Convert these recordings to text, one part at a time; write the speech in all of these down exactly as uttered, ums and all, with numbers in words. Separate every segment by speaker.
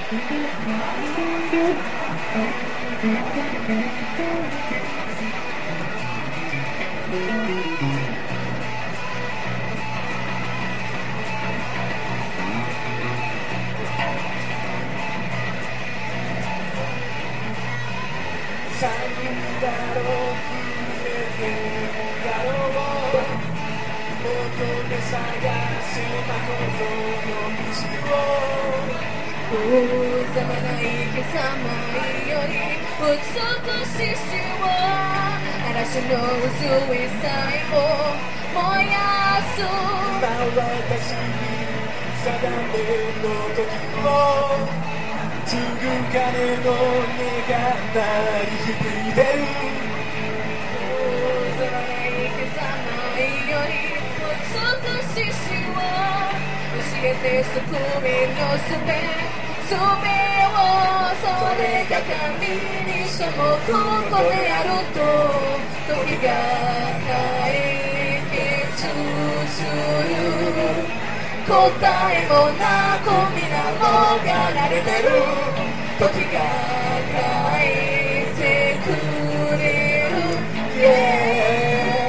Speaker 1: 三人だろう触れてもだろう求め探せまことの道を
Speaker 2: 王様の生き様より美しい死を嵐の薄い最後燃やす
Speaker 1: 今私に定めの時を継ぐ鐘の音が鳴り響いてる
Speaker 2: 王様の生き様より美しい死を教えて救いのすべすべをそれが神に背くことであると時が生き続る答えもなく皆もがられてる時が変えてくれる、yeah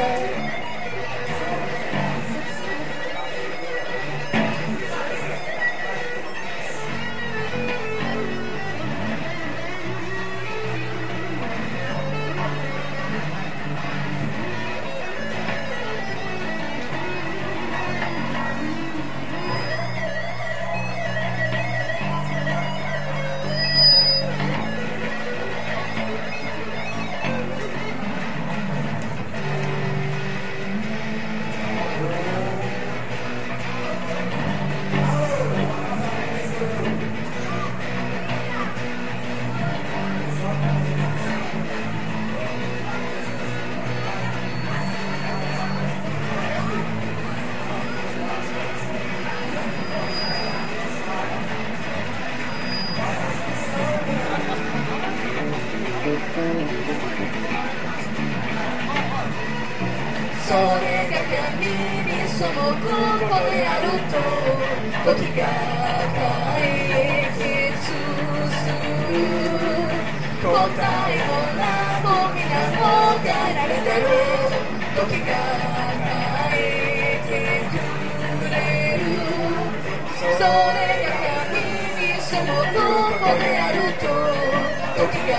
Speaker 2: それが神に背くことであると時が変え続く答えもなく皆もがられてる時が変えてくれるそれが神に背くことであると時が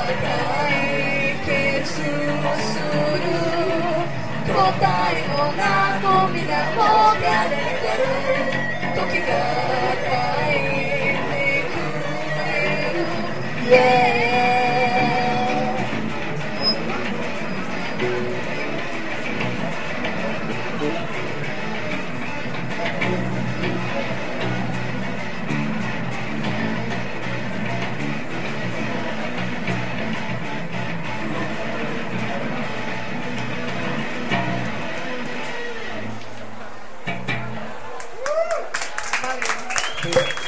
Speaker 2: 解決する答えもなく皆もがれてる時が変えてくれる、yeah
Speaker 1: Yeah.